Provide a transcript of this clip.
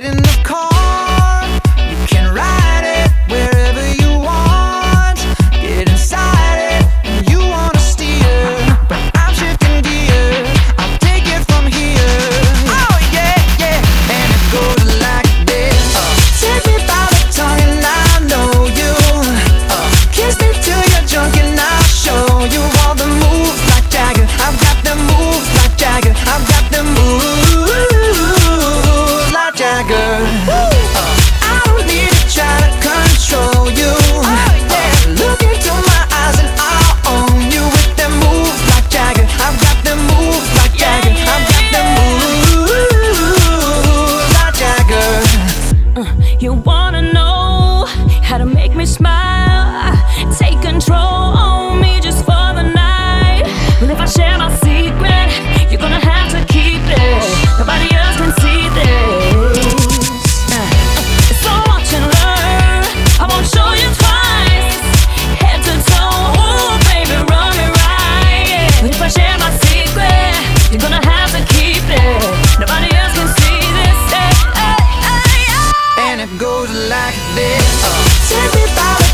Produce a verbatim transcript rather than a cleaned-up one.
Get in the car, you can ride it wherever you want. Get inside it, and you wanna steer, but I'm shifting gears, I'll take it from here. Oh yeah, yeah, and it goes like this. uh, Take me by the tongue and I know you. uh, Kiss me till you're drunk and I'll show you all the moves like Jagger. I've got the moves like Jagger. I've got the moves like Jagger. uh, I don't need to try to control you. uh, Look into my eyes and I'll own you with them moves like Jagger. I've got them moves like Jagger. I've got them moves like Jagger. You wanna know how to make me smile? Take control on me just for the night. But if I share my secret, you're gonna have to keep it. Nobody else can see this. Uh, So watch and learn. I won't show you twice. Head to toe, ooh, baby, run me right. But if I share my secret, you're gonna have to keep it. Nobody else can see this. Hey, hey, hey, hey. And it goes like this. uh, Take me by the